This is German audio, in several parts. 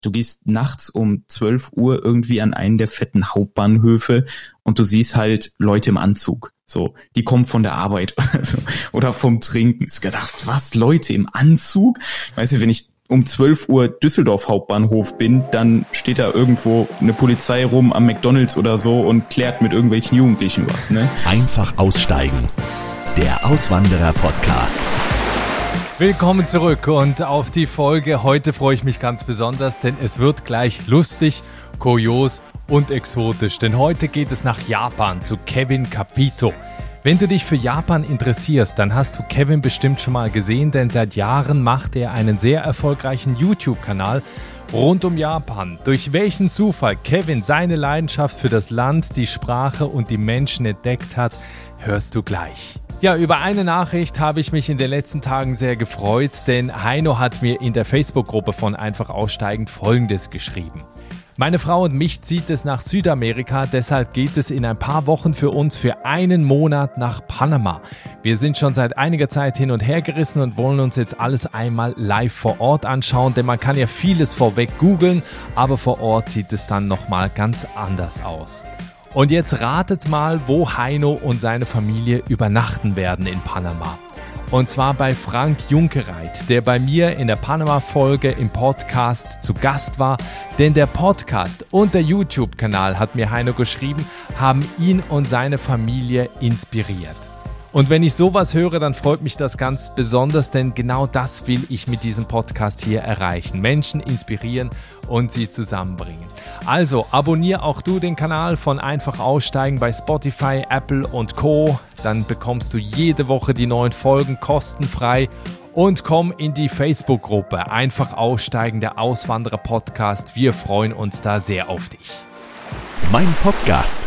du gehst nachts um 12 Uhr irgendwie an einen der fetten Hauptbahnhöfe und du siehst halt Leute im Anzug. So, die kommen von der Arbeit oder vom Trinken. Ich gedacht, was, Leute im Anzug? Weißt du, wenn ich um 12 Uhr Düsseldorf Hauptbahnhof bin, dann steht da irgendwo eine Polizei rum am McDonald's oder so und klärt mit irgendwelchen Jugendlichen was, ne? Einfach aussteigen. Der Auswanderer-Podcast. Willkommen zurück und auf die Folge. Heute freue ich mich ganz besonders, denn es wird gleich lustig, kurios und exotisch. Denn heute geht es nach Japan zu Kevin Capito. Wenn du dich für Japan interessierst, dann hast du Kevin bestimmt schon mal gesehen, denn seit Jahren macht er einen sehr erfolgreichen YouTube-Kanal rund um Japan. Durch welchen Zufall Kevin seine Leidenschaft für das Land, die Sprache und die Menschen entdeckt hat, hörst du gleich. Ja, über eine Nachricht habe ich mich in den letzten Tagen sehr gefreut, denn Heino hat mir in der Facebook-Gruppe von Einfach Aussteigen Folgendes geschrieben. Meine Frau und mich zieht es nach Südamerika, deshalb geht es in ein paar Wochen für uns für einen Monat nach Panama. Wir sind schon seit einiger Zeit hin und her gerissen und wollen uns jetzt alles einmal live vor Ort anschauen, denn man kann ja vieles vorweg googeln, aber vor Ort sieht es dann nochmal ganz anders aus. Und jetzt ratet mal, wo Heino und seine Familie übernachten werden in Panama. Und zwar bei Frank Junkereit, der bei mir in der Panama-Folge im Podcast zu Gast war. Denn der Podcast und der YouTube-Kanal, hat mir Heino geschrieben, haben ihn und seine Familie inspiriert. Und wenn ich sowas höre, dann freut mich das ganz besonders, denn genau das will ich mit diesem Podcast hier erreichen. Menschen inspirieren und sie zusammenbringen. Also abonniere auch du den Kanal von Einfach Aussteigen bei Spotify, Apple und Co. Dann bekommst du jede Woche die neuen Folgen kostenfrei. Und komm in die Facebook-Gruppe Einfach Aussteigen, der Auswanderer-Podcast. Wir freuen uns da sehr auf dich. Mein Podcast.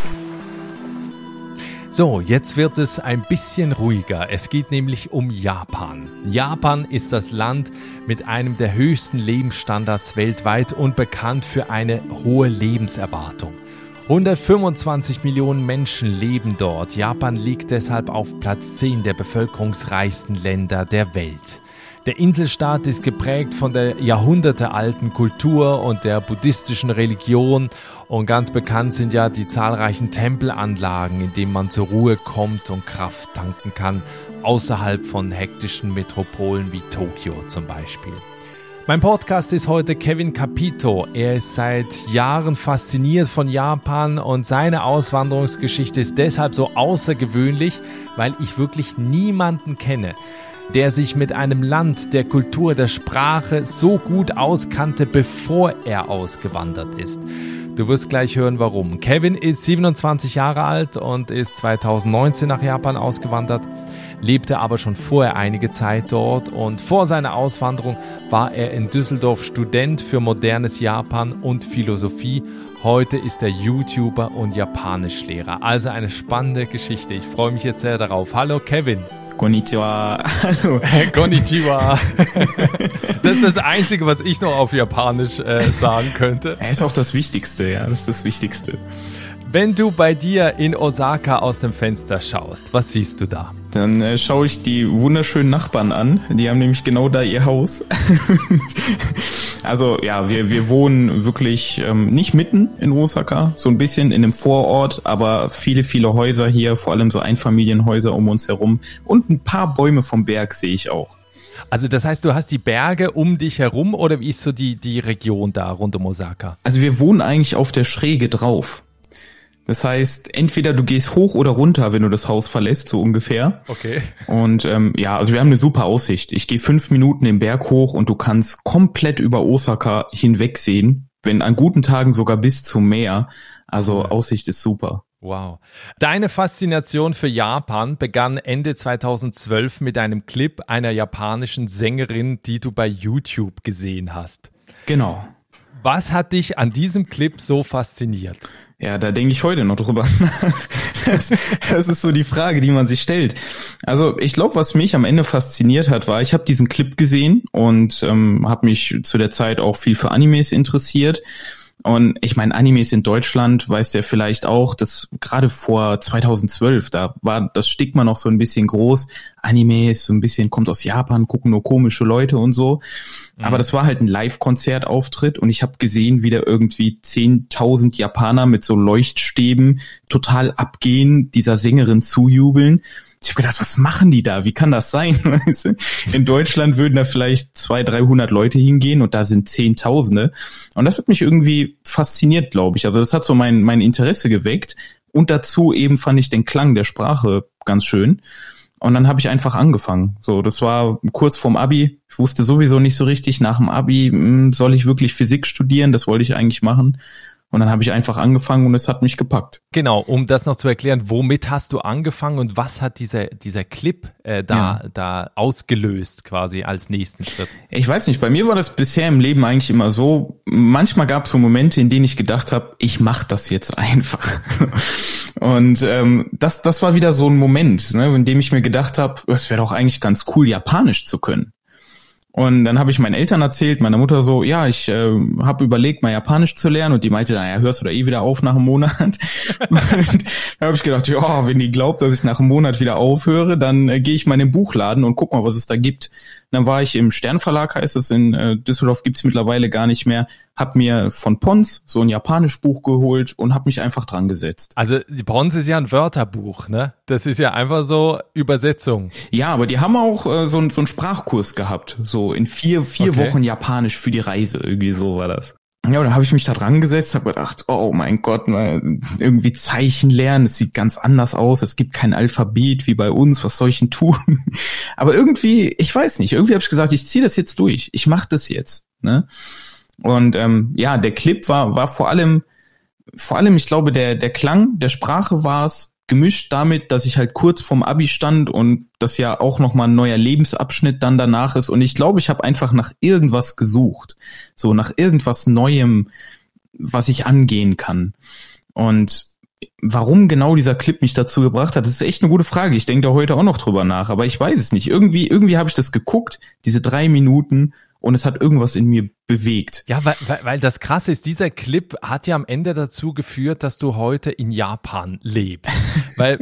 So, jetzt wird es ein bisschen ruhiger. Es geht nämlich um Japan. Japan ist das Land mit einem der höchsten Lebensstandards weltweit und bekannt für eine hohe Lebenserwartung. 125 Millionen Menschen leben dort. Japan liegt deshalb auf Platz 10 der bevölkerungsreichsten Länder der Welt. Der Inselstaat ist geprägt von der jahrhundertealten Kultur und der buddhistischen Religion. Und ganz bekannt sind ja die zahlreichen Tempelanlagen, in denen man zur Ruhe kommt und Kraft tanken kann, außerhalb von hektischen Metropolen wie Tokio zum Beispiel. Mein Podcast ist heute Kevin Capito. Er ist seit Jahren fasziniert von Japan und seine Auswanderungsgeschichte ist deshalb so außergewöhnlich, weil ich wirklich niemanden kenne, der sich mit einem Land, der Kultur, der Sprache so gut auskannte, bevor er ausgewandert ist. Du wirst gleich hören, warum. Kevin ist 27 Jahre alt und ist 2019 nach Japan ausgewandert, lebte aber schon vorher einige Zeit dort und vor seiner Auswanderung war er in Düsseldorf Student für modernes Japan und Philosophie. Heute ist er YouTuber und Japanischlehrer. Also eine spannende Geschichte. Ich freue mich jetzt sehr darauf. Hallo Kevin. Konnichiwa. Hallo. Konnichiwa. Das ist das Einzige, was ich noch auf Japanisch sagen könnte. Ist auch das Wichtigste, ja, das ist das Wichtigste. Wenn du bei dir in Osaka aus dem Fenster schaust, was siehst du da? Dann schaue ich die wunderschönen Nachbarn an. Die haben nämlich genau da ihr Haus. Also ja, wir wohnen wirklich nicht mitten in Osaka, so ein bisschen in einem Vorort, aber viele, viele Häuser hier, vor allem so Einfamilienhäuser um uns herum. Und ein paar Bäume vom Berg sehe ich auch. Also das heißt, du hast die Berge um dich herum oder wie ist so die Region da rund um Osaka? Also wir wohnen eigentlich auf der Schräge drauf. Das heißt, entweder du gehst hoch oder runter, wenn du das Haus verlässt, so ungefähr. Okay. Und ja, also wir haben eine super Aussicht. Ich gehe 5 Minuten den Berg hoch und du kannst komplett über Osaka hinwegsehen, wenn an guten Tagen sogar bis zum Meer. Also Aussicht ist super. Wow. Deine Faszination für Japan begann Ende 2012 mit einem Clip einer japanischen Sängerin, die du bei YouTube gesehen hast. Genau. Was hat dich an diesem Clip so fasziniert? Ja, da denke ich heute noch drüber. Das ist so die Frage, die man sich stellt. Also ich glaube, was mich am Ende fasziniert hat, war, ich habe diesen Clip gesehen und habe mich zu der Zeit auch viel für Animes interessiert. Und ich meine, Animes in Deutschland, weiß der vielleicht auch, dass gerade vor 2012, da war das Stigma noch so ein bisschen groß. Animes, so ein bisschen, kommt aus Japan, gucken nur komische Leute und so. Aber das war halt ein Live-Konzertauftritt und ich habe gesehen, wie da irgendwie 10.000 Japaner mit so Leuchtstäben total abgehen, dieser Sängerin zujubeln. Ich habe gedacht, was machen die da? Wie kann das sein? Weißt du? In Deutschland würden da vielleicht 200-300 Leute hingehen und da sind Zehntausende. Und das hat mich irgendwie fasziniert, glaube ich. Also das hat so mein Interesse geweckt. Und dazu eben fand ich den Klang der Sprache ganz schön. Und dann habe ich einfach angefangen. So, das war kurz vorm Abi. Ich wusste sowieso nicht so richtig nach dem Abi, soll ich wirklich Physik studieren? Das wollte ich eigentlich machen. Und dann habe ich einfach angefangen und es hat mich gepackt. Genau, um das noch zu erklären, womit hast du angefangen und was hat dieser Clip da ausgelöst quasi als nächsten Schritt? Ich weiß nicht, bei mir war das bisher im Leben eigentlich immer so, manchmal gab es so Momente, in denen ich gedacht habe, ich mache das jetzt einfach. Und das war wieder so ein Moment, ne, in dem ich mir gedacht habe, es wäre doch eigentlich ganz cool, Japanisch zu können. Und dann habe ich meinen Eltern erzählt, meiner Mutter so, ja, ich habe überlegt, mal Japanisch zu lernen. Und die meinte, naja, hörst du da wieder auf nach einem Monat? Und da habe ich gedacht, ja, wenn die glaubt, dass ich nach einem Monat wieder aufhöre, dann gehe ich mal in den Buchladen und guck mal, was es da gibt. Und dann war ich im Sternverlag, heißt es, in Düsseldorf gibt's mittlerweile gar nicht mehr, hab mir von Pons so ein Japanisch-Buch geholt und hab mich einfach dran gesetzt. Also Pons ist ja ein Wörterbuch, ne? Das ist ja einfach so Übersetzung. Ja, aber die haben auch so einen Sprachkurs gehabt, so in vier Wochen Japanisch für die Reise, irgendwie so war das. Ja, und dann habe ich mich da dran gesetzt, habe gedacht, oh mein Gott, mal irgendwie Zeichen lernen, es sieht ganz anders aus, es gibt kein Alphabet wie bei uns, was soll ich denn tun? Aber irgendwie, ich weiß nicht, irgendwie habe ich gesagt, ich ziehe das jetzt durch, ich mache das jetzt, ne? Und ja, der Clip war vor allem, ich glaube, der Klang der Sprache war es, gemischt damit, dass ich halt kurz vorm Abi stand und das ja auch nochmal ein neuer Lebensabschnitt dann danach ist. Und ich glaube, ich habe einfach nach irgendwas gesucht. So nach irgendwas Neuem, was ich angehen kann. Und warum genau dieser Clip mich dazu gebracht hat, das ist echt eine gute Frage. Ich denke da heute auch noch drüber nach, aber ich weiß es nicht. Irgendwie habe ich das geguckt, diese 3 Minuten, und es hat irgendwas in mir bewegt. Ja, weil das Krasse ist, dieser Clip hat ja am Ende dazu geführt, dass du heute in Japan lebst. Weil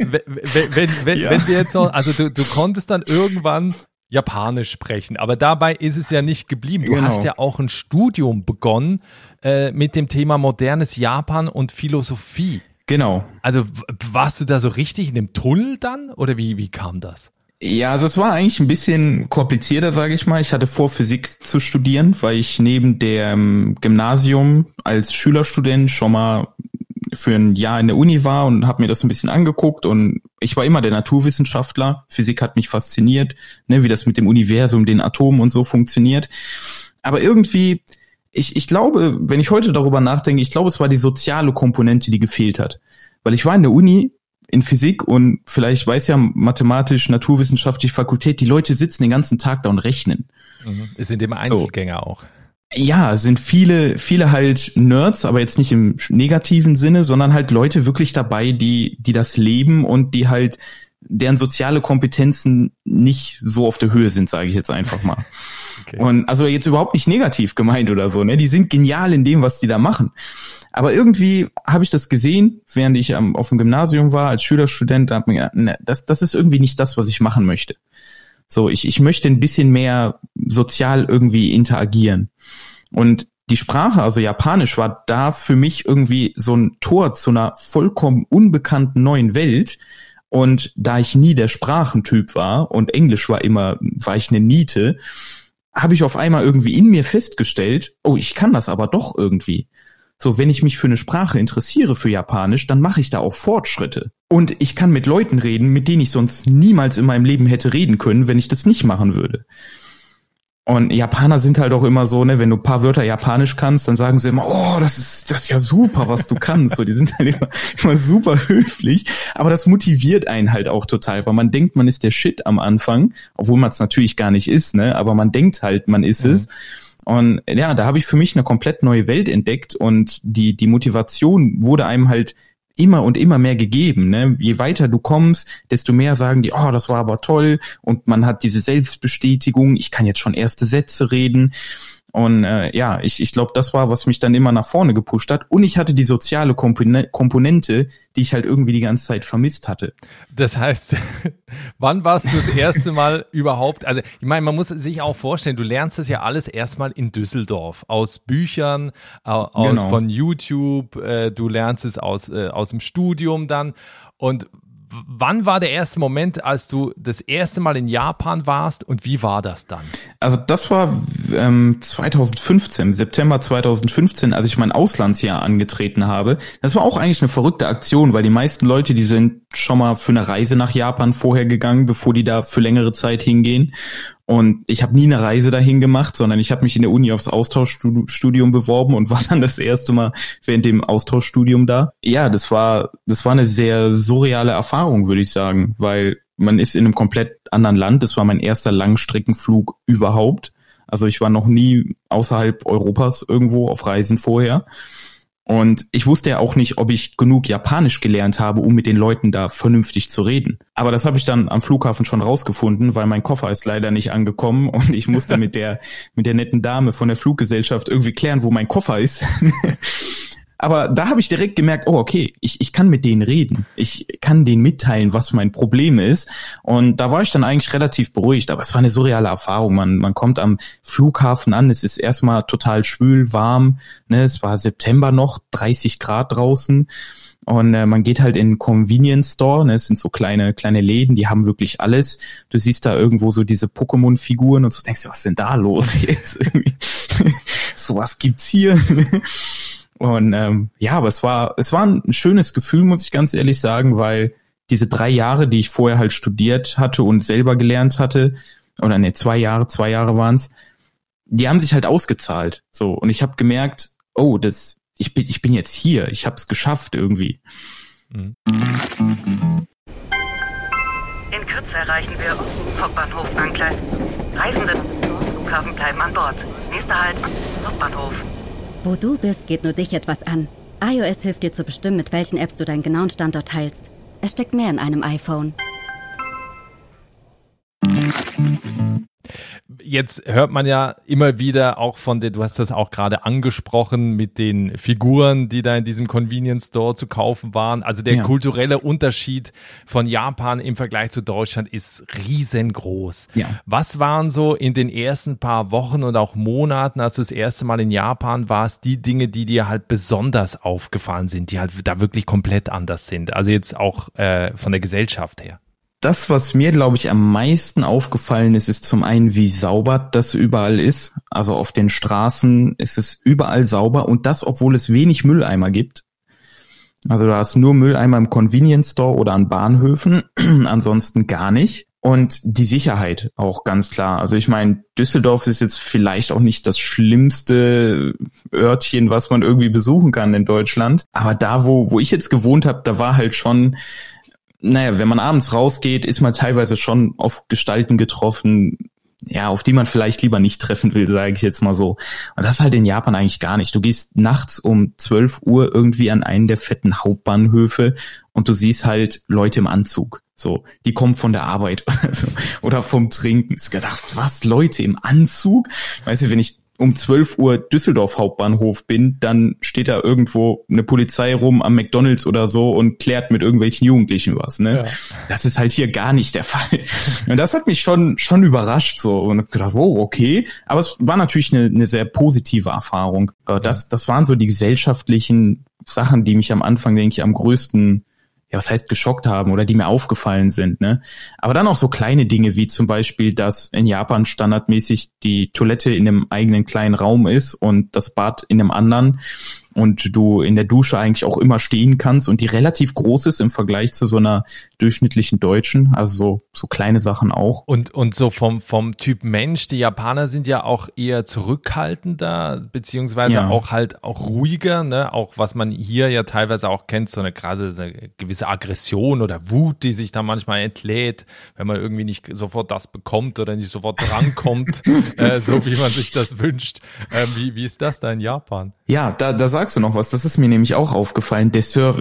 wenn du jetzt noch, also du konntest dann irgendwann Japanisch sprechen, aber dabei ist es ja nicht geblieben. Du hast ja auch ein Studium begonnen mit dem Thema modernes Japan und Philosophie. Genau. Also warst du da so richtig in dem Tunnel dann oder wie kam das? Ja, also es war eigentlich ein bisschen komplizierter, sage ich mal. Ich hatte vor, Physik zu studieren, weil ich neben dem Gymnasium als Schülerstudent schon mal für ein Jahr in der Uni war und habe mir das ein bisschen angeguckt. Und ich war immer der Naturwissenschaftler. Physik hat mich fasziniert, ne, wie das mit dem Universum, den Atomen und so funktioniert. Aber irgendwie, ich glaube, wenn ich heute darüber nachdenke, ich glaube, es war die soziale Komponente, die gefehlt hat. Weil ich war in der Uni, in Physik und vielleicht weiß ja mathematisch-naturwissenschaftliche Fakultät, die Leute sitzen den ganzen Tag da und rechnen. Ist in dem Einzelgänger so. Auch. Ja, sind viele halt Nerds, aber jetzt nicht im negativen Sinne, sondern halt Leute wirklich dabei, die das leben und die halt, deren soziale Kompetenzen nicht so auf der Höhe sind, sage ich jetzt einfach mal. Okay. Und also jetzt überhaupt nicht negativ gemeint oder so, ne? Die sind genial in dem, was die da machen. Aber irgendwie habe ich das gesehen, während ich auf dem Gymnasium war, als Schülerstudent, da hab mir gedacht, ne, das ist irgendwie nicht das, was ich machen möchte. So, ich möchte ein bisschen mehr sozial irgendwie interagieren. Und die Sprache, also Japanisch, war da für mich irgendwie so ein Tor zu einer vollkommen unbekannten neuen Welt. Und da ich nie der Sprachentyp war und Englisch war ich eine Niete, habe ich auf einmal irgendwie in mir festgestellt, oh, ich kann das aber doch irgendwie. So, wenn ich mich für eine Sprache interessiere, für Japanisch, dann mache ich da auch Fortschritte. Und ich kann mit Leuten reden, mit denen ich sonst niemals in meinem Leben hätte reden können, wenn ich das nicht machen würde. Und Japaner sind halt auch immer so, ne, wenn du ein paar Wörter Japanisch kannst, dann sagen sie immer, oh, das ist ja super, was du kannst. So, die sind halt immer super höflich. Aber das motiviert einen halt auch total, weil man denkt, man ist der Shit am Anfang, obwohl man es natürlich gar nicht ist, ne, aber man denkt halt, man ist es. Und ja, da habe ich für mich eine komplett neue Welt entdeckt und die Motivation wurde einem halt immer und immer mehr gegeben, ne? Je weiter du kommst, desto mehr sagen die, oh, das war aber toll, und man hat diese Selbstbestätigung, ich kann jetzt schon erste Sätze reden. Und ich glaube, das war, was mich dann immer nach vorne gepusht hat. Und ich hatte die soziale Komponente, die ich halt irgendwie die ganze Zeit vermisst hatte. Das heißt, wann warst du das erste Mal überhaupt, also ich meine, man muss sich auch vorstellen, du lernst das ja alles erstmal in Düsseldorf, aus Büchern, von YouTube, du lernst es aus dem Studium dann. Und wann war der erste Moment, als du das erste Mal in Japan warst und wie war das dann? Also das war 2015, September 2015, als ich mein Auslandsjahr angetreten habe. Das war auch eigentlich eine verrückte Aktion, weil die meisten Leute, die sind schon mal für eine Reise nach Japan vorher gegangen, bevor die da für längere Zeit hingehen. Und ich habe nie eine Reise dahin gemacht, sondern ich habe mich in der Uni aufs Austauschstudium beworben und war dann das erste Mal während dem Austauschstudium da. Ja, das war eine sehr surreale Erfahrung, würde ich sagen, weil man ist in einem komplett anderen Land. Das war mein erster Langstreckenflug überhaupt. Also ich war noch nie außerhalb Europas irgendwo auf Reisen vorher. Und ich wusste ja auch nicht, ob ich genug Japanisch gelernt habe, um mit den Leuten da vernünftig zu reden. Aber das habe ich dann am Flughafen schon rausgefunden, weil mein Koffer ist leider nicht angekommen und ich musste mit der netten Dame von der Fluggesellschaft irgendwie klären, wo mein Koffer ist. Aber da habe ich direkt gemerkt, oh okay, ich kann mit denen reden. Ich kann denen mitteilen, was mein Problem ist. Und da war ich dann eigentlich relativ beruhigt. Aber es war eine surreale Erfahrung. Man kommt am Flughafen an, es ist erstmal total schwül, warm. Ne? Es war September noch, 30 Grad draußen. Und man geht halt in einen Convenience Store, ne? Es sind so kleine Läden, die haben wirklich alles. Du siehst da irgendwo so diese Pokémon-Figuren und so denkst du, was ist denn da los jetzt? Sowas gibt's hier. Und aber es war ein schönes Gefühl, muss ich ganz ehrlich sagen, weil diese 3 Jahre, die ich vorher halt studiert hatte und selber gelernt hatte, oder ne, 2 Jahre waren's, die haben sich halt ausgezahlt. So, und ich habe gemerkt, oh, ich bin jetzt hier, ich habe es geschafft irgendwie. In Kürze erreichen wir Hauptbahnhof Angleis. Reisende Flughafen bleiben an Bord. Nächster Halt, Hauptbahnhof. Wo du bist, geht nur dich etwas an. iOS hilft dir zu bestimmen, mit welchen Apps du deinen genauen Standort teilst. Es steckt mehr in einem iPhone. Jetzt hört man ja immer wieder auch du hast das auch gerade angesprochen mit den Figuren, die da in diesem Convenience Store zu kaufen waren. Also der kulturelle Unterschied von Japan im Vergleich zu Deutschland ist riesengroß. Ja. Was waren so in den ersten paar Wochen und auch Monaten, als du das erste Mal in Japan warst, die Dinge, die dir halt besonders aufgefallen sind, die halt da wirklich komplett anders sind? Also jetzt auch von der Gesellschaft her. Das, was mir, glaube ich, am meisten aufgefallen ist, ist zum einen, wie sauber das überall ist. Also auf den Straßen ist es überall sauber und das, obwohl es wenig Mülleimer gibt. Also da ist nur Mülleimer im Convenience Store oder an Bahnhöfen, ansonsten gar nicht. Und die Sicherheit auch ganz klar. Also ich meine, Düsseldorf ist jetzt vielleicht auch nicht das schlimmste Örtchen, was man irgendwie besuchen kann in Deutschland. Aber da, wo ich jetzt gewohnt habe, da war halt schon... Naja, wenn man abends rausgeht, ist man teilweise schon auf Gestalten getroffen, ja, auf die man vielleicht lieber nicht treffen will, sage ich jetzt mal so. Und das ist halt in Japan eigentlich gar nicht. Du gehst nachts um 12 Uhr irgendwie an einen der fetten Hauptbahnhöfe und du siehst halt Leute im Anzug. So, die kommen von der Arbeit oder vom Trinken. Ich gedacht, was, Leute im Anzug? Weißt du, wenn ich um 12 Uhr Düsseldorf Hauptbahnhof bin, dann steht da irgendwo eine Polizei rum am McDonald's oder so und klärt mit irgendwelchen Jugendlichen was, ne? Ja. Das ist halt hier gar nicht der Fall. Und das hat mich schon überrascht so und gedacht, wow, okay. Aber es war natürlich eine sehr positive Erfahrung. Das waren so die gesellschaftlichen Sachen, die mich am Anfang, denke ich, am größten, ja, was heißt geschockt haben oder die mir aufgefallen sind, ne? Aber dann auch so kleine Dinge wie zum Beispiel, dass in Japan standardmäßig die Toilette in einem eigenen kleinen Raum ist und das Bad in einem anderen und du in der Dusche eigentlich auch immer stehen kannst und die relativ groß ist im Vergleich zu so einer durchschnittlichen Deutschen, also so kleine Sachen auch. Und so vom Typ Mensch, die Japaner sind ja auch eher zurückhaltender, beziehungsweise auch ruhiger, ne? Auch was man hier ja teilweise auch kennt, so eine gewisse Aggression oder Wut, die sich da manchmal entlädt, wenn man irgendwie nicht sofort das bekommt oder nicht sofort drankommt, so wie man sich das wünscht. Wie ist das da in Japan? Ja, da sagst du noch was. Das ist mir nämlich auch aufgefallen. Der Service.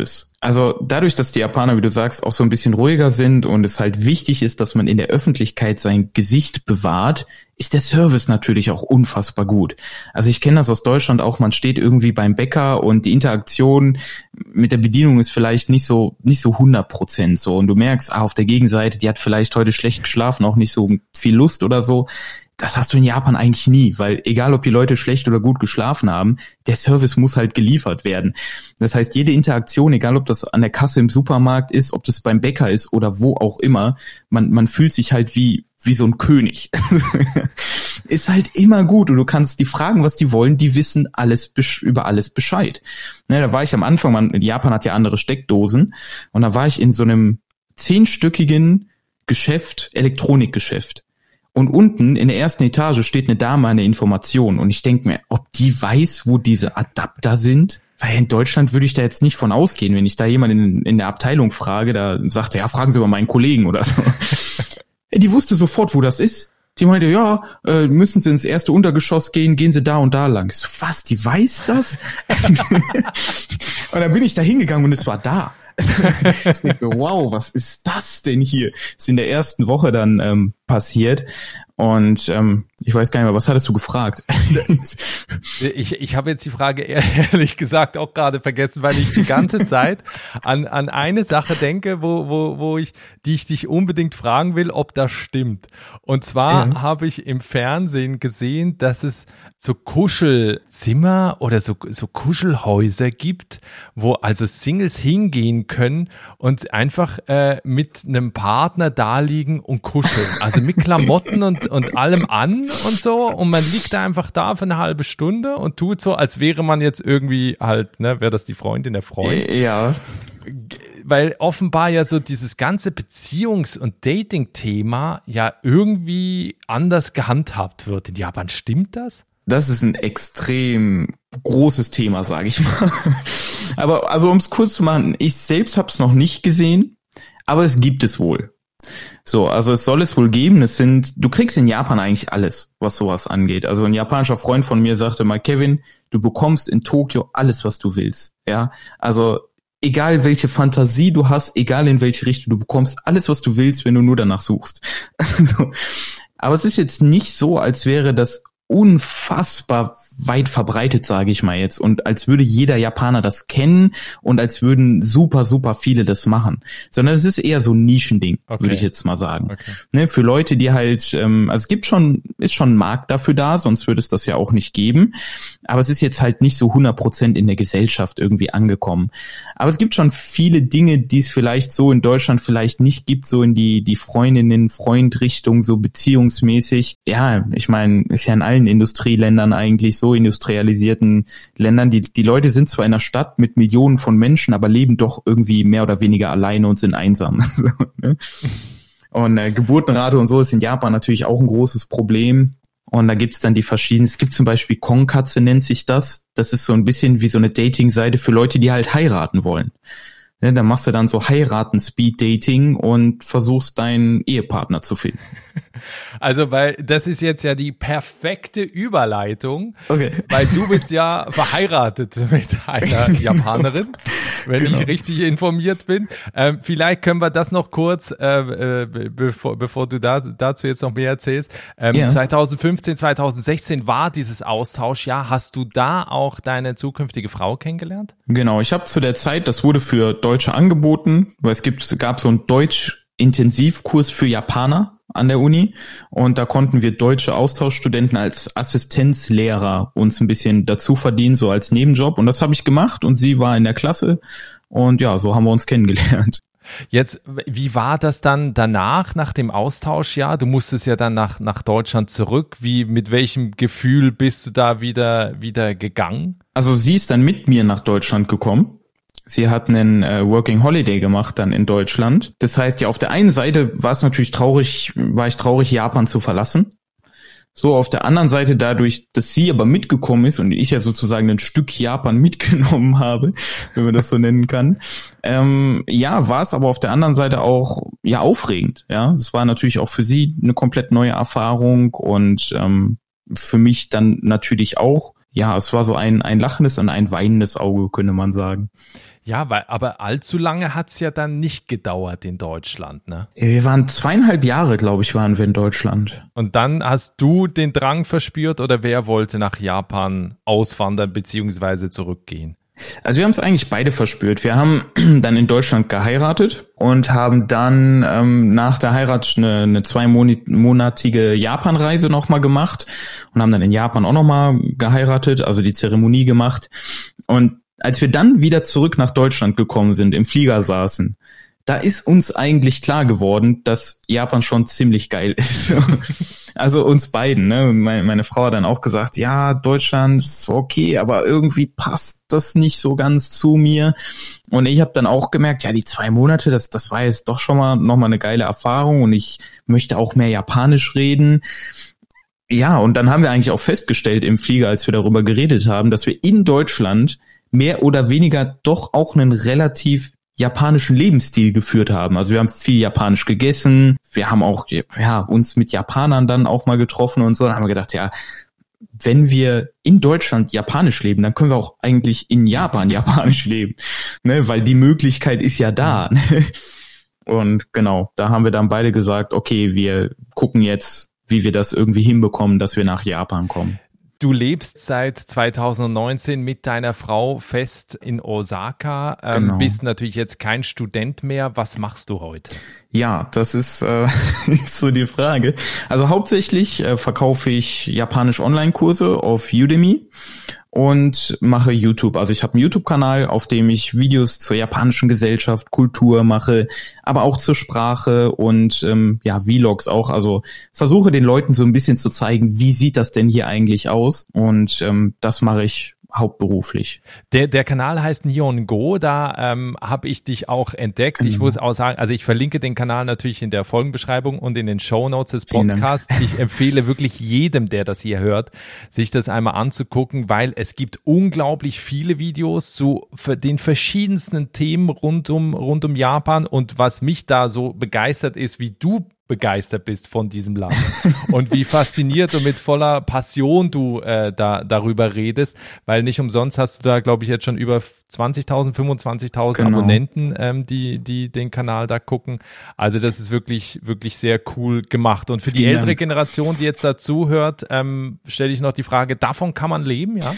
Also dadurch, dass die Japaner, wie du sagst, auch so ein bisschen ruhiger sind und es halt wichtig ist, dass man in der Öffentlichkeit sein Gesicht bewahrt, ist der Service natürlich auch unfassbar gut. Also ich kenne das aus Deutschland auch, man steht irgendwie beim Bäcker und die Interaktion mit der Bedienung ist vielleicht nicht so 100% so und du merkst, auf der Gegenseite, die hat vielleicht heute schlecht geschlafen, auch nicht so viel Lust oder so. Das hast du in Japan eigentlich nie, weil egal, ob die Leute schlecht oder gut geschlafen haben, der Service muss halt geliefert werden. Das heißt, jede Interaktion, egal ob das an der Kasse im Supermarkt ist, ob das beim Bäcker ist oder wo auch immer, man fühlt sich halt wie so ein König. Ist halt immer gut und du kannst die fragen, was die wollen, die wissen über alles Bescheid. Ne, da war ich am Anfang, Japan hat ja andere Steckdosen und da war ich in so einem 10-stöckigen Geschäft, Elektronikgeschäft. Und unten in der ersten Etage steht eine Dame an der Information und ich denke mir, ob die weiß, wo diese Adapter sind? Weil in Deutschland würde ich da jetzt nicht von ausgehen, wenn ich da jemanden in der Abteilung frage, da sagt er, ja, fragen Sie mal meinen Kollegen oder so. Die wusste sofort, wo das ist. Die meinte, ja, müssen Sie ins erste Untergeschoss gehen Sie da und da lang. Ich so, was, die weiß das? Und dann bin ich da hingegangen und es war da. Ich denke, wow, was ist das denn hier? Ist in der ersten Woche dann passiert und ich weiß gar nicht mehr, was hattest du gefragt? Ich habe jetzt die Frage ehrlich gesagt auch gerade vergessen, weil ich die ganze Zeit an eine Sache denke, die ich dich unbedingt fragen will, ob das stimmt. Und zwar habe ich im Fernsehen gesehen, dass es so Kuschelzimmer oder so Kuschelhäuser gibt, wo also Singles hingehen können und einfach mit einem Partner da liegen und kuscheln. Also mit Klamotten und allem an und so. Und man liegt da einfach da für eine halbe Stunde und tut so, als wäre man jetzt irgendwie halt, ne, wäre das die Freundin, der Freund. Ja. Weil offenbar ja so dieses ganze Beziehungs- und Dating-Thema ja irgendwie anders gehandhabt wird in Japan. Stimmt das? Das ist ein extrem großes Thema, sage ich mal. Aber also um es kurz zu machen, ich selbst habe es noch nicht gesehen, aber es gibt es wohl. So, also es soll es wohl geben. Du kriegst in Japan eigentlich alles, was sowas angeht. Also ein japanischer Freund von mir sagte mal, Kevin, du bekommst in Tokio alles, was du willst. Ja, also egal welche Fantasie du hast, egal in welche Richtung, du bekommst alles, was du willst, wenn du nur danach suchst. Aber es ist jetzt nicht so, als wäre das unfassbar weit verbreitet, sage ich mal jetzt, und als würde jeder Japaner das kennen und als würden super, super viele das machen, sondern es ist eher so ein Nischending, würde ich jetzt mal sagen. Okay. Ne, für Leute, die halt, also es ist schon ein Markt dafür da, sonst würde es das ja auch nicht geben, aber es ist jetzt halt nicht so 100% in der Gesellschaft irgendwie angekommen. Aber es gibt schon viele Dinge, die es vielleicht so in Deutschland vielleicht nicht gibt, so in die Freundinnen-Freund-Richtung, so beziehungsmäßig. Ja, ich meine, ist ja in allen Industrieländern eigentlich so, industrialisierten Ländern, die Leute sind zwar in einer Stadt mit Millionen von Menschen, aber leben doch irgendwie mehr oder weniger alleine und sind einsam. So, ne? Und Geburtenrate und so ist in Japan natürlich auch ein großes Problem. Und da gibt's dann die verschiedenen, es gibt zum Beispiel Konkatze nennt sich das. Das ist so ein bisschen wie so eine Dating-Seite für Leute, die halt heiraten wollen. Ne, da machst du dann so Heiraten-Speed-Dating und versuchst deinen Ehepartner zu finden. Also, weil das ist jetzt ja die perfekte Überleitung, weil du bist ja verheiratet mit einer Japanerin, wenn ich richtig informiert bin. Vielleicht können wir das noch kurz, bevor du dazu jetzt noch mehr erzählst. 2015, 2016 war dieses Austauschjahr. Hast du da auch deine zukünftige Frau kennengelernt? Genau, ich habe zu der Zeit, das wurde für Deutsche angeboten, weil es gab so einen Deutsch-Intensivkurs für Japaner an der Uni und da konnten wir deutsche Austauschstudenten als Assistenzlehrer uns ein bisschen dazu verdienen, so als Nebenjob, und das habe ich gemacht und sie war in der Klasse und ja, so haben wir uns kennengelernt. Jetzt, wie war das dann danach, nach dem Austauschjahr? Du musstest ja dann nach Deutschland zurück. Mit welchem Gefühl bist du da wieder gegangen? Also sie ist dann mit mir nach Deutschland gekommen. Sie hat einen Working Holiday gemacht dann in Deutschland. Das heißt, ja, auf der einen Seite war ich traurig, Japan zu verlassen. So, auf der anderen Seite dadurch, dass sie aber mitgekommen ist und ich ja sozusagen ein Stück Japan mitgenommen habe, wenn man das so nennen kann, war es aber auf der anderen Seite auch ja aufregend. Ja, es war natürlich auch für sie eine komplett neue Erfahrung und für mich dann natürlich auch. ja, es war so ein lachendes und ein weinendes Auge, könnte man sagen. Ja, aber allzu lange hat's ja dann nicht gedauert in Deutschland, ne? Wir waren 2,5 Jahre, glaube ich, waren wir in Deutschland. Und dann hast du den Drang verspürt oder wer wollte nach Japan auswandern bzw. zurückgehen? Also wir haben es eigentlich beide verspürt. Wir haben dann in Deutschland geheiratet und haben dann nach der Heirat eine 2-monatige Japanreise nochmal gemacht und haben dann in Japan auch nochmal geheiratet, also die Zeremonie gemacht. Und als wir dann wieder zurück nach Deutschland gekommen sind, im Flieger saßen, da ist uns eigentlich klar geworden, dass Japan schon ziemlich geil ist. Also uns beiden, ne? Meine Frau hat dann auch gesagt, ja, Deutschland ist okay, aber irgendwie passt das nicht so ganz zu mir. Und ich habe dann auch gemerkt, ja, die 2 Monate, das war jetzt doch schon mal nochmal eine geile Erfahrung und ich möchte auch mehr Japanisch reden. Ja, und dann haben wir eigentlich auch festgestellt im Flieger, als wir darüber geredet haben, dass wir in Deutschland mehr oder weniger doch auch einen relativ japanischen Lebensstil geführt haben. Also wir haben viel Japanisch gegessen, wir haben auch uns mit Japanern dann auch mal getroffen und so. Dann haben wir gedacht, ja, wenn wir in Deutschland Japanisch leben, dann können wir auch eigentlich in Japan Japanisch leben, ne? Weil die Möglichkeit ist ja da. Ne? Und genau, da haben wir dann beide gesagt, okay, wir gucken jetzt, wie wir das irgendwie hinbekommen, dass wir nach Japan kommen. Du lebst seit 2019 mit deiner Frau fest in Osaka, Genau. Bist natürlich jetzt kein Student mehr. Was machst du heute? Ja, das ist so die Frage. Also hauptsächlich verkaufe ich Japanisch-Online-Kurse auf Udemy und mache YouTube. Also ich habe einen YouTube-Kanal, auf dem ich Videos zur japanischen Gesellschaft, Kultur mache, aber auch zur Sprache und Vlogs auch. Also versuche den Leuten so ein bisschen zu zeigen, wie sieht das denn hier eigentlich aus? Und das mache ich hauptberuflich. Der Kanal heißt Nihon Go, da habe ich dich auch entdeckt. Genau. Ich muss auch sagen, also ich verlinke den Kanal natürlich in der Folgenbeschreibung und in den Shownotes des Podcasts. Ich empfehle wirklich jedem, der das hier hört, sich das einmal anzugucken, weil es gibt unglaublich viele Videos zu den verschiedensten Themen rund um Japan und was mich da so begeistert ist, wie du begeistert bist von diesem Land und wie fasziniert und mit voller Passion du darüber redest, weil nicht umsonst hast du da, glaube ich, jetzt schon über 20.000, 25.000 Genau. Abonnenten, die den Kanal da gucken. Also das ist wirklich, wirklich sehr cool gemacht. Und für die Vielen ältere Dank. Generation, die jetzt dazu hört, stelle ich noch die Frage, davon kann man leben, ja?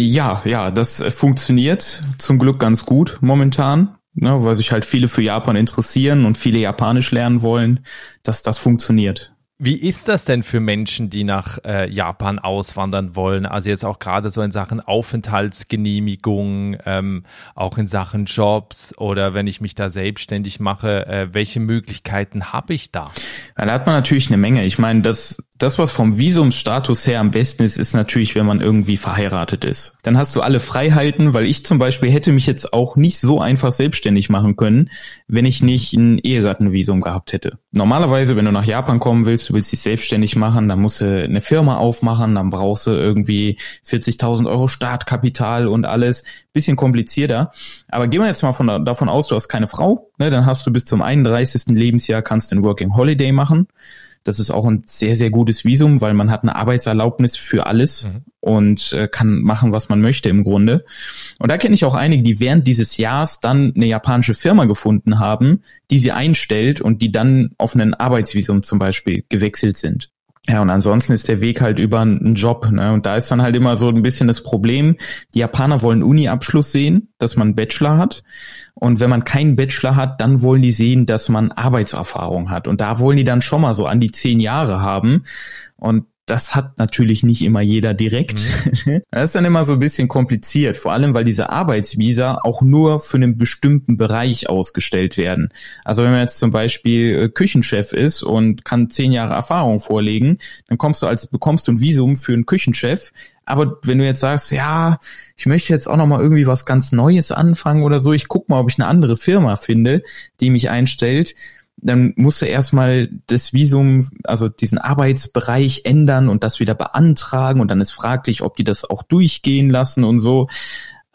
Ja, das funktioniert zum Glück ganz gut momentan. Ne, weil sich halt viele für Japan interessieren und viele Japanisch lernen wollen, dass das funktioniert. Wie ist das denn für Menschen, die nach Japan auswandern wollen? Also jetzt auch gerade so in Sachen Aufenthaltsgenehmigung, auch in Sachen Jobs oder wenn ich mich da selbstständig mache, welche Möglichkeiten habe ich da? Ja, da hat man natürlich eine Menge. Ich meine, das, was vom Visumsstatus her am besten ist natürlich, wenn man irgendwie verheiratet ist. Dann hast du alle Freiheiten, weil ich zum Beispiel hätte mich jetzt auch nicht so einfach selbstständig machen können, wenn ich nicht ein Ehegattenvisum gehabt hätte. Normalerweise, wenn du nach Japan kommen willst, du willst dich selbstständig machen, dann musst du eine Firma aufmachen, dann brauchst du irgendwie 40.000 Euro Startkapital und alles. Bisschen komplizierter. Aber gehen wir jetzt mal davon aus, du hast keine Frau, ne, dann hast du bis zum 31. Lebensjahr kannst du ein Working Holiday machen. Das ist auch ein sehr, sehr gutes Visum, weil man hat eine Arbeitserlaubnis für alles und kann machen, was man möchte im Grunde. Und da kenne ich auch einige, die während dieses Jahres dann eine japanische Firma gefunden haben, die sie einstellt und die dann auf ein Arbeitsvisum zum Beispiel gewechselt sind. Ja, und ansonsten ist der Weg halt über einen Job, ne? Und da ist dann halt immer so ein bisschen das Problem, die Japaner wollen Uni-Abschluss sehen, dass man einen Bachelor hat. Und wenn man keinen Bachelor hat, dann wollen die sehen, dass man Arbeitserfahrung hat. Und da wollen die dann schon mal so an die 10 Jahre haben. Und das hat natürlich nicht immer jeder direkt. Das ist dann immer so ein bisschen kompliziert, vor allem, weil diese Arbeitsvisa auch nur für einen bestimmten Bereich ausgestellt werden. Also wenn man jetzt zum Beispiel Küchenchef ist und kann 10 Jahre Erfahrung vorlegen, dann bekommst du ein Visum für einen Küchenchef. Aber wenn du jetzt sagst, ja, ich möchte jetzt auch noch mal irgendwie was ganz Neues anfangen oder so, ich guck mal, ob ich eine andere Firma finde, die mich einstellt, dann musst du erstmal das Visum, also diesen Arbeitsbereich ändern und das wieder beantragen und dann ist fraglich, ob die das auch durchgehen lassen und so.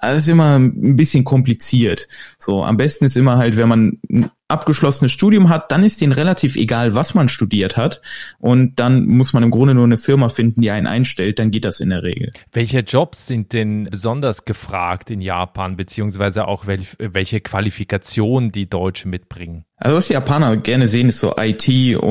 Das ist immer ein bisschen kompliziert. So, am besten ist immer halt, wenn man ein abgeschlossenes Studium hat, dann ist denen relativ egal, was man studiert hat. Und dann muss man im Grunde nur eine Firma finden, die einen einstellt, dann geht das in der Regel. Welche Jobs sind denn besonders gefragt in Japan, beziehungsweise auch welche Qualifikationen die Deutsche mitbringen? Also was die Japaner gerne sehen, ist so IT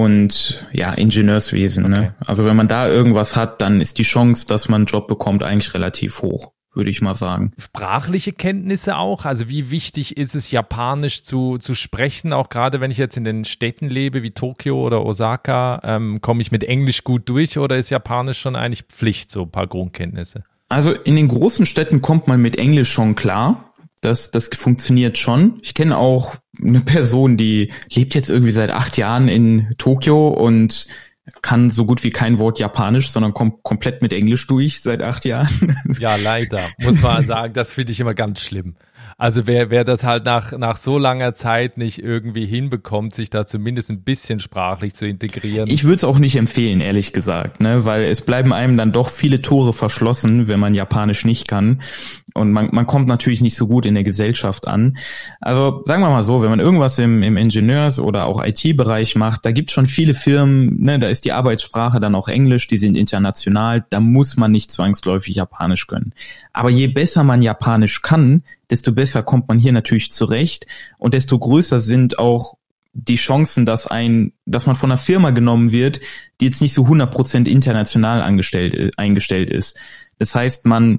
und ja, Ingenieurswesen. Okay. Ne? Also wenn man da irgendwas hat, dann ist die Chance, dass man einen Job bekommt, eigentlich relativ hoch, würde ich mal sagen. Sprachliche Kenntnisse auch? Also wie wichtig ist es, Japanisch zu sprechen? Auch gerade wenn ich jetzt in den Städten lebe, wie Tokio oder Osaka, komme ich mit Englisch gut durch oder ist Japanisch schon eigentlich Pflicht, so ein paar Grundkenntnisse? Also in den großen Städten kommt man mit Englisch schon klar. Das funktioniert schon. Ich kenne auch eine Person, die lebt jetzt irgendwie seit 8 Jahren in Tokio und kann so gut wie kein Wort Japanisch, sondern kommt komplett mit Englisch durch seit 8 Jahren. Ja, leider, muss man sagen, das finde ich immer ganz schlimm. Also wer das halt nach so langer Zeit nicht irgendwie hinbekommt, sich da zumindest ein bisschen sprachlich zu integrieren. Ich würde es auch nicht empfehlen, ehrlich gesagt, ne, weil es bleiben einem dann doch viele Tore verschlossen, wenn man Japanisch nicht kann. Und man kommt natürlich nicht so gut in der Gesellschaft an. Also sagen wir mal so, wenn man irgendwas im Ingenieurs- oder auch IT-Bereich macht, da gibt es schon viele Firmen, ne, da ist die Arbeitssprache dann auch Englisch, die sind international, da muss man nicht zwangsläufig Japanisch können. Aber je besser man Japanisch kann, desto besser kommt man hier natürlich zurecht und desto größer sind auch die Chancen, dass man von einer Firma genommen wird, die jetzt nicht so 100% international eingestellt ist. Das heißt, man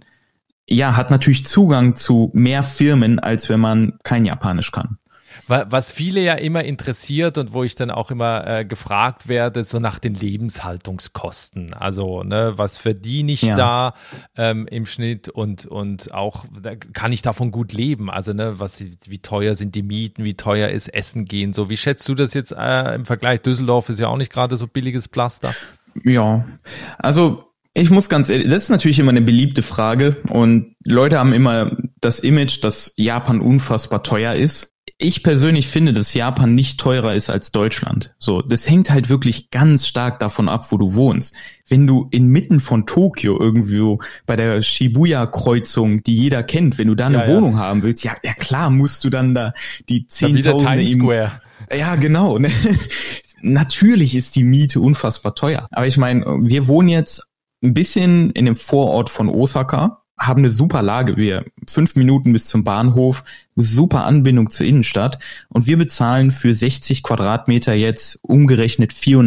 hat natürlich Zugang zu mehr Firmen, als wenn man kein Japanisch kann. Was viele ja immer interessiert und wo ich dann auch immer gefragt werde, so nach den Lebenshaltungskosten. Also, ne, was verdiene ich da im Schnitt und auch kann ich davon gut leben? Also, ne, wie teuer sind die Mieten, wie teuer ist Essen gehen? So, wie schätzt du das jetzt im Vergleich? Düsseldorf ist ja auch nicht gerade so billiges Pflaster. Ja, also ich muss ganz ehrlich, das ist natürlich immer eine beliebte Frage und Leute haben immer das Image, dass Japan unfassbar teuer ist. Ich persönlich finde, dass Japan nicht teurer ist als Deutschland. So, das hängt halt wirklich ganz stark davon ab, wo du wohnst. Wenn du inmitten von Tokio irgendwo bei der Shibuya-Kreuzung, die jeder kennt, wenn du da eine Wohnung haben willst, ja klar musst du dann da die 10.000 Ja, genau. Ne? Natürlich ist die Miete unfassbar teuer. Aber ich meine, wir wohnen jetzt ein bisschen in dem Vorort von Osaka, haben eine super Lage. Wir 5 Minuten bis zum Bahnhof, super Anbindung zur Innenstadt und wir bezahlen für 60 Quadratmeter jetzt umgerechnet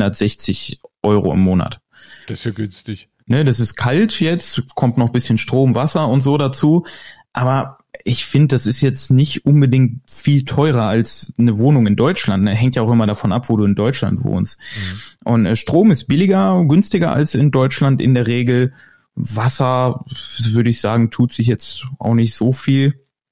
460 € im Monat. Das ist ja günstig. Ne, das ist kalt jetzt, kommt noch ein bisschen Strom, Wasser und so dazu, aber ich finde, das ist jetzt nicht unbedingt viel teurer als eine Wohnung in Deutschland. Ne? Hängt ja auch immer davon ab, wo du in Deutschland wohnst. Mhm. Und Strom ist günstiger als in Deutschland in der Regel. Wasser, würde ich sagen, tut sich jetzt auch nicht so viel.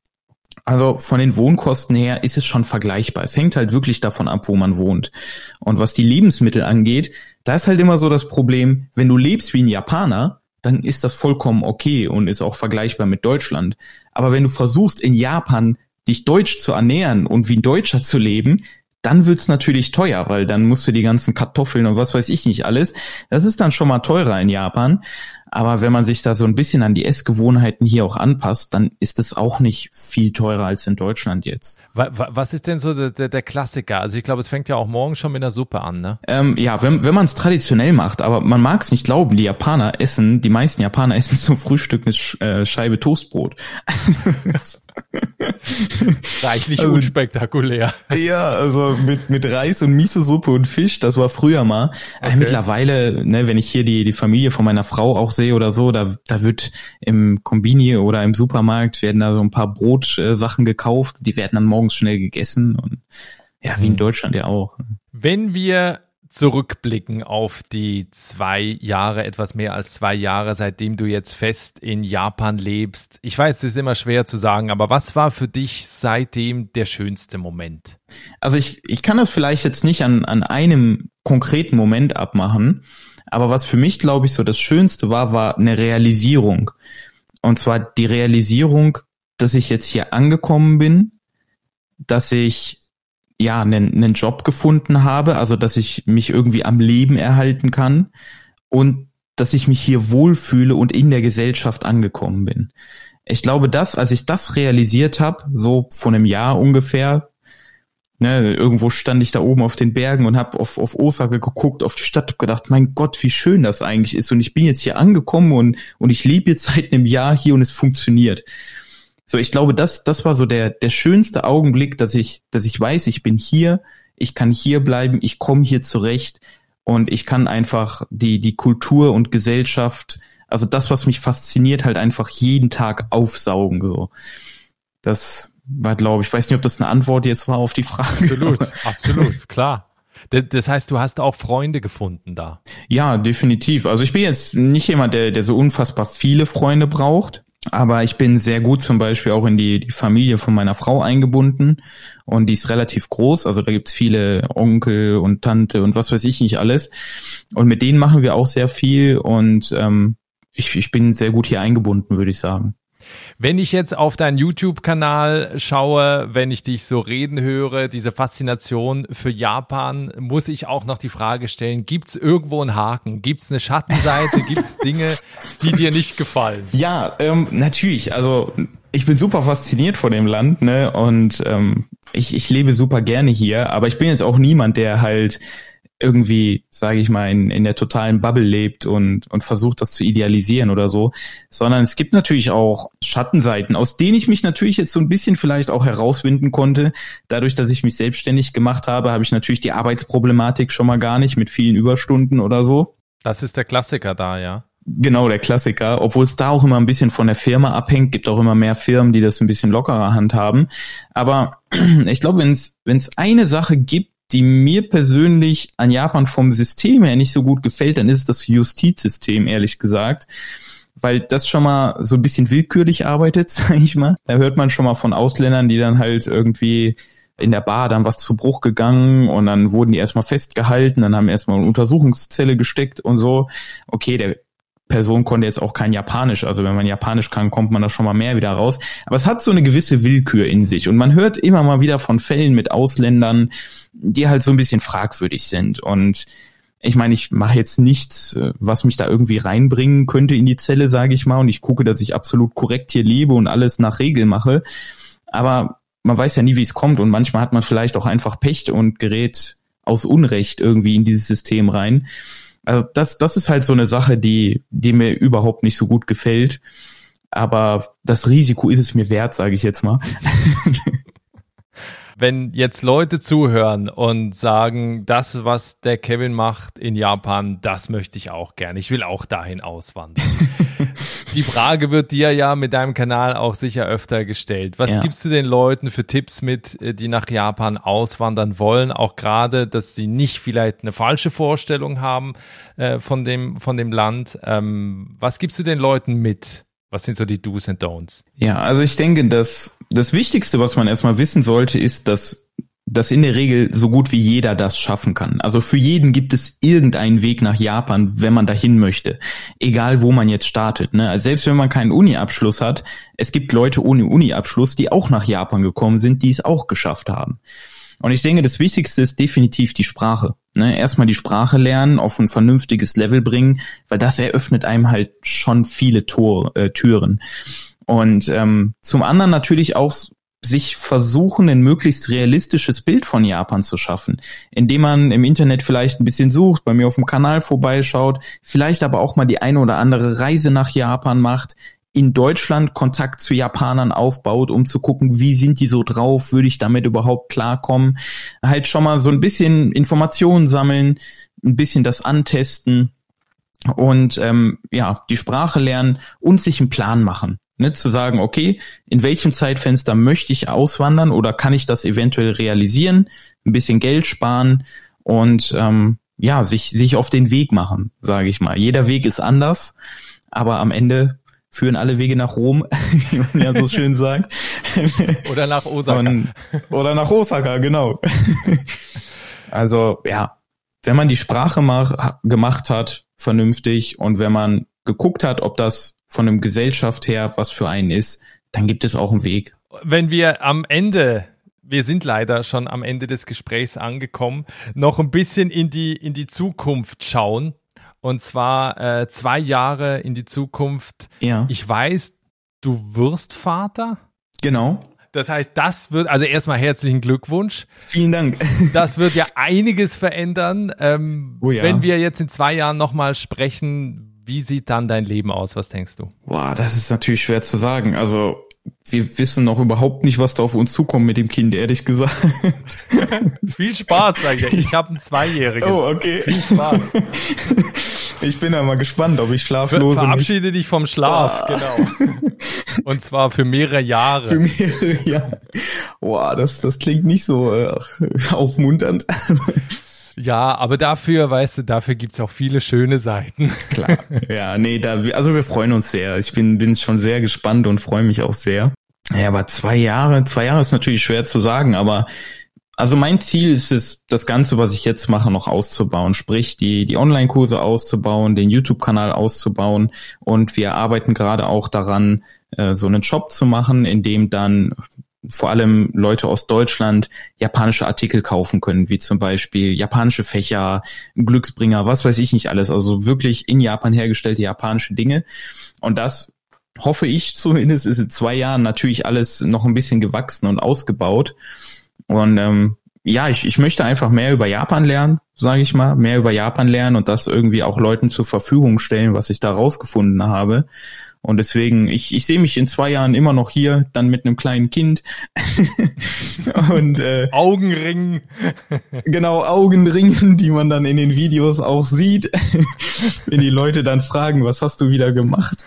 Also von den Wohnkosten her ist es schon vergleichbar. Es hängt halt wirklich davon ab, wo man wohnt. Und was die Lebensmittel angeht, da ist halt immer so das Problem, wenn du lebst wie ein Japaner, dann ist das vollkommen okay und ist auch vergleichbar mit Deutschland. Aber wenn du versuchst, in Japan dich deutsch zu ernähren und wie ein Deutscher zu leben, dann wird's natürlich teuer, weil dann musst du die ganzen Kartoffeln und was weiß ich nicht alles. Das ist dann schon mal teurer in Japan. Aber wenn man sich da so ein bisschen an die Essgewohnheiten hier auch anpasst, dann ist es auch nicht viel teurer als in Deutschland jetzt. Was ist denn so der Klassiker? Also ich glaube, es fängt ja auch morgen schon mit einer Suppe an, ne? Ja, wenn man es traditionell macht, aber man mag es nicht glauben, die meisten Japaner essen zum Frühstück eine Scheibe Toastbrot. Reichlich unspektakulär. Ja, also mit Reis und Miso-Suppe und Fisch, das war früher mal. Okay. Mittlerweile, ne, wenn ich hier die Familie von meiner Frau auch sehe oder so, da wird im Kombini oder im Supermarkt werden da so ein paar Brotsachen gekauft, die werden dann morgens schnell gegessen und ja, wie in Deutschland ja auch. Wenn wir zurückblicken auf die 2 Jahre, etwas mehr als 2 Jahre, seitdem du jetzt fest in Japan lebst. Ich weiß, es ist immer schwer zu sagen, aber was war für dich seitdem der schönste Moment? Also ich kann das vielleicht jetzt nicht an einem konkreten Moment abmachen, aber was für mich, glaube ich, so das Schönste war eine Realisierung. Und zwar die Realisierung, dass ich jetzt hier angekommen bin, dass ich einen Job gefunden habe, also dass ich mich irgendwie am Leben erhalten kann und dass ich mich hier wohlfühle und in der Gesellschaft angekommen bin. ich glaube, als ich das realisiert habe, so vor einem Jahr ungefähr, ne, irgendwo stand ich da oben auf den Bergen und habe auf Osaka geguckt, auf die Stadt, hab gedacht, mein Gott, wie schön das eigentlich ist. Und ich bin jetzt hier angekommen und ich lebe jetzt seit einem Jahr hier und es funktioniert. So, ich glaube, das war so der schönste Augenblick, dass ich weiß, ich bin hier, ich kann hier bleiben, ich komme hier zurecht und ich kann einfach die Kultur und Gesellschaft, also das, was mich fasziniert, halt einfach jeden Tag aufsaugen, so. Das war, glaube ich, weiß nicht, ob das eine Antwort jetzt war auf die Frage. Absolut, klar. Das heißt, du hast auch Freunde gefunden da. Ja, definitiv. Also ich bin jetzt nicht jemand, der so unfassbar viele Freunde braucht. Aber ich bin sehr gut zum Beispiel auch in die Familie von meiner Frau eingebunden und die ist relativ groß, also da gibt's viele Onkel und Tante und was weiß ich nicht alles und mit denen machen wir auch sehr viel und ich bin sehr gut hier eingebunden, würde ich sagen. Wenn ich jetzt auf deinen YouTube-Kanal schaue, wenn ich dich so reden höre, diese Faszination für Japan, muss ich auch noch die Frage stellen, gibt's irgendwo einen Haken? Gibt's eine Schattenseite? Gibt's Dinge, die dir nicht gefallen? Ja, natürlich. Also ich bin super fasziniert von dem Land, ne? Und ich lebe super gerne hier, aber ich bin jetzt auch niemand, der halt irgendwie, sage ich mal, in der totalen Bubble lebt und versucht, das zu idealisieren oder so, sondern es gibt natürlich auch Schattenseiten, aus denen ich mich natürlich jetzt so ein bisschen vielleicht auch herauswinden konnte. Dadurch, dass ich mich selbstständig gemacht habe, habe ich natürlich die Arbeitsproblematik schon mal gar nicht mit vielen Überstunden oder so. Das ist der Klassiker da, ja. Genau, der Klassiker, obwohl es da auch immer ein bisschen von der Firma abhängt, gibt auch immer mehr Firmen, die das ein bisschen lockerer handhaben. Aber ich glaube, wenn es eine Sache gibt, die mir persönlich an Japan vom System her nicht so gut gefällt, dann ist es das Justizsystem, ehrlich gesagt. Weil das schon mal so ein bisschen willkürlich arbeitet, sag ich mal. Da hört man schon mal von Ausländern, die dann halt irgendwie in der Bar dann was zu Bruch gegangen und dann wurden die erstmal festgehalten, dann haben erstmal eine Untersuchungszelle gesteckt und so. Okay, der Person konnte jetzt auch kein Japanisch, also wenn man Japanisch kann, kommt man da schon mal mehr wieder raus. Aber es hat so eine gewisse Willkür in sich und man hört immer mal wieder von Fällen mit Ausländern, die halt so ein bisschen fragwürdig sind. Und ich meine, ich mache jetzt nichts, was mich da irgendwie reinbringen könnte in die Zelle, sage ich mal, und ich gucke, dass ich absolut korrekt hier lebe und alles nach Regel mache. Aber man weiß ja nie, wie es kommt und manchmal hat man vielleicht auch einfach Pech und gerät aus Unrecht irgendwie in dieses System rein. Also das ist halt so eine Sache, die mir überhaupt nicht so gut gefällt. Aber das Risiko ist es mir wert, sage ich jetzt mal. Wenn jetzt Leute zuhören und sagen, das, was der Kevin macht in Japan, das möchte ich auch gerne. Ich will auch dahin auswandern. Die Frage wird dir ja mit deinem Kanal auch sicher öfter gestellt. Was gibst du den Leuten für Tipps mit, die nach Japan auswandern wollen? Auch gerade, dass sie nicht vielleicht eine falsche Vorstellung haben von dem Land. Was gibst du den Leuten mit? Was sind so die Do's and Don'ts? Ja, also ich denke, das Wichtigste, was man erstmal wissen sollte, ist, dass in der Regel so gut wie jeder das schaffen kann. Also für jeden gibt es irgendeinen Weg nach Japan, wenn man dahin möchte. Egal, wo man jetzt startet, ne? Also selbst wenn man keinen Uni-Abschluss hat, es gibt Leute ohne Uni-Abschluss, die auch nach Japan gekommen sind, die es auch geschafft haben. Und ich denke, das Wichtigste ist definitiv die Sprache. Ne? Erstmal die Sprache lernen, auf ein vernünftiges Level bringen, weil das eröffnet einem halt schon viele Türen. Und zum anderen natürlich auch sich versuchen, ein möglichst realistisches Bild von Japan zu schaffen, indem man im Internet vielleicht ein bisschen sucht, bei mir auf dem Kanal vorbeischaut, vielleicht aber auch mal die eine oder andere Reise nach Japan macht, in Deutschland Kontakt zu Japanern aufbaut, um zu gucken, wie sind die so drauf, würde ich damit überhaupt klarkommen, halt schon mal so ein bisschen Informationen sammeln, ein bisschen das antesten und die Sprache lernen und sich einen Plan machen. Ne, zu sagen, okay, in welchem Zeitfenster möchte ich auswandern oder kann ich das eventuell realisieren, ein bisschen Geld sparen und sich auf den Weg machen, sage ich mal. Jeder Weg ist anders, aber am Ende führen alle Wege nach Rom, wie man ja so schön sagt. Oder nach Osaka. Oder nach Osaka, genau. Also ja, wenn man die Sprache gemacht hat, vernünftig, und wenn man geguckt hat, ob das von der Gesellschaft her was für einen ist, dann gibt es auch einen Weg. Wenn wir wir sind leider schon am Ende des Gesprächs angekommen, noch ein bisschen in die Zukunft schauen. Und zwar 2 Jahre in die Zukunft. Ja. Ich weiß, du wirst Vater? Genau. Das heißt, das wird, also erstmal herzlichen Glückwunsch. Vielen Dank. Das wird ja einiges verändern. Oh ja. Wenn wir jetzt in 2 Jahren nochmal sprechen, wie sieht dann dein Leben aus? Was denkst du? Boah, das ist natürlich schwer zu sagen. Also wir wissen noch überhaupt nicht, was da auf uns zukommt mit dem Kind, ehrlich gesagt. Viel Spaß, sag ich. Ich habe einen 2-Jährigen. Oh, okay. Viel Spaß. Ich bin ja mal gespannt, ob ich schlaflose Verabschiede dich vom Schlaf, genau. Und zwar für mehrere Jahre. Für mehrere Jahre. Boah, das klingt nicht so aufmunternd. Ja, aber dafür, weißt du, dafür gibt's auch viele schöne Seiten. Klar. Ja, nee, also wir freuen uns sehr. Ich bin schon sehr gespannt und freue mich auch sehr. Ja, aber 2 Jahre ist natürlich schwer zu sagen, aber also mein Ziel ist es, das Ganze, was ich jetzt mache, noch auszubauen. Sprich, die Online-Kurse auszubauen, den YouTube-Kanal auszubauen. Und wir arbeiten gerade auch daran, so einen Shop zu machen, in dem dann vor allem Leute aus Deutschland japanische Artikel kaufen können, wie zum Beispiel japanische Fächer, Glücksbringer, was weiß ich nicht alles. Also wirklich in Japan hergestellte japanische Dinge. Und das, hoffe ich zumindest, ist in 2 Jahren natürlich alles noch ein bisschen gewachsen und ausgebaut. Und ja, ich möchte einfach mehr über Japan lernen, sage ich mal, mehr über Japan lernen und das irgendwie auch Leuten zur Verfügung stellen, was ich da rausgefunden habe. Und deswegen, ich sehe mich in 2 Jahren immer noch hier, dann mit einem kleinen Kind. Und Augenringen. Genau, Augenringen, die man dann in den Videos auch sieht, wenn die Leute dann fragen, was hast du wieder gemacht?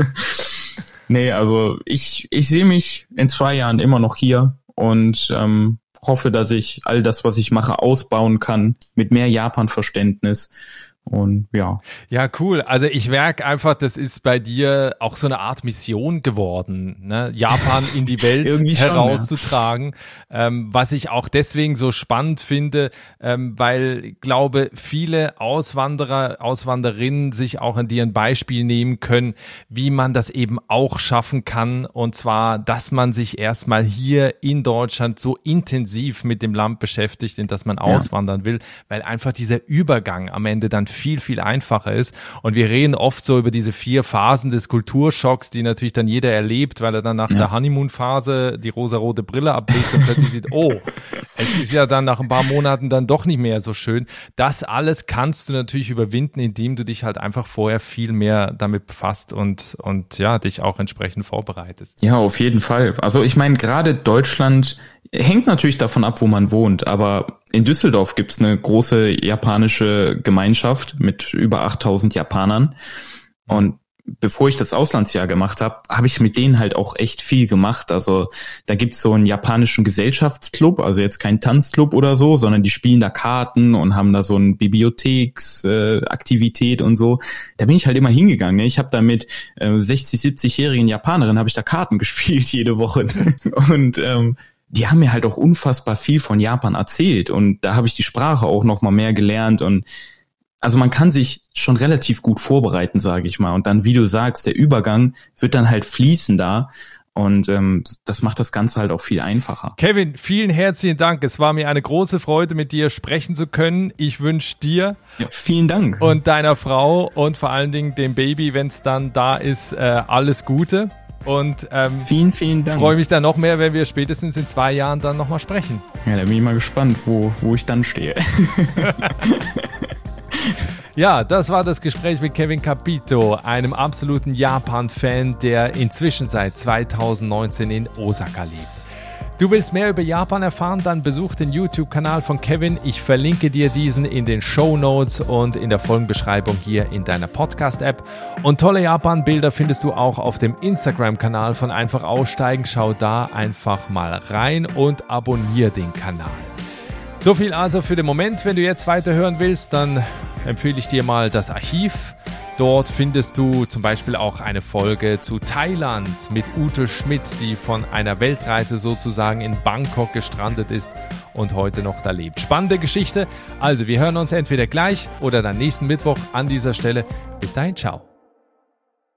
Nee, also ich sehe mich in 2 Jahren immer noch hier und hoffe, dass ich all das, was ich mache, ausbauen kann mit mehr Japan-Verständnis. Und ja. Ja, cool. Also ich merke einfach, das ist bei dir auch so eine Art Mission geworden, ne? Japan in die Welt herauszutragen, ja. Was ich auch deswegen so spannend finde, weil ich glaube, viele Auswanderer, Auswanderinnen sich auch an dir ein Beispiel nehmen können, wie man das eben auch schaffen kann. Und zwar, dass man sich erstmal hier in Deutschland so intensiv mit dem Land beschäftigt, in das man auswandern will, weil einfach dieser Übergang am Ende dann viel, viel einfacher ist. Und wir reden oft so über diese 4 Phasen des Kulturschocks, die natürlich dann jeder erlebt, weil er dann nach der Honeymoon-Phase die rosarote Brille ablegt und plötzlich sieht, oh, es ist ja dann nach ein paar Monaten dann doch nicht mehr so schön. Das alles kannst du natürlich überwinden, indem du dich halt einfach vorher viel mehr damit befasst und ja, dich auch entsprechend vorbereitest. Ja, auf jeden Fall. Also ich meine, gerade Deutschland hängt natürlich davon ab, wo man wohnt, aber in Düsseldorf gibt's eine große japanische Gemeinschaft mit über 8000 Japanern und bevor ich das Auslandsjahr gemacht habe, habe ich mit denen halt auch echt viel gemacht. Also da gibt's so einen japanischen Gesellschaftsclub, also jetzt kein Tanzclub oder so, sondern die spielen da Karten und haben da so eine Bibliotheksaktivität und so. Da bin ich halt immer hingegangen. Ne? Ich habe da mit 60-, 70-jährigen Japanerinnen habe ich da Karten gespielt jede Woche. Und die haben mir halt auch unfassbar viel von Japan erzählt und da habe ich die Sprache auch noch mal mehr gelernt und also man kann sich schon relativ gut vorbereiten, sage ich mal. Und dann, wie du sagst, der Übergang wird dann halt fließender und das macht das Ganze halt auch viel einfacher. Kevin, vielen herzlichen Dank. Es war mir eine große Freude, mit dir sprechen zu können. Ich wünsche dir vielen Dank und deiner Frau und vor allen Dingen dem Baby, wenn es dann da ist, alles Gute. Und vielen, vielen Dank. Freue mich dann noch mehr, wenn wir spätestens in 2 Jahren dann nochmal sprechen. Ja, da bin ich mal gespannt, wo ich dann stehe. Ja, das war das Gespräch mit Kevin Capito, einem absoluten Japan-Fan, der inzwischen seit 2019 in Osaka lebt. Du willst mehr über Japan erfahren, dann besuch den YouTube-Kanal von Kevin. Ich verlinke dir diesen in den Shownotes und in der Folgenbeschreibung hier in deiner Podcast-App. Und tolle Japan-Bilder findest du auch auf dem Instagram-Kanal von Einfach Aussteigen. Schau da einfach mal rein und abonniere den Kanal. So viel also für den Moment. Wenn du jetzt weiterhören willst, dann empfehle ich dir mal das Archiv. Dort findest du zum Beispiel auch eine Folge zu Thailand mit Ute Schmidt, die von einer Weltreise sozusagen in Bangkok gestrandet ist und heute noch da lebt. Spannende Geschichte. Also wir hören uns entweder gleich oder dann nächsten Mittwoch an dieser Stelle. Bis dahin, ciao.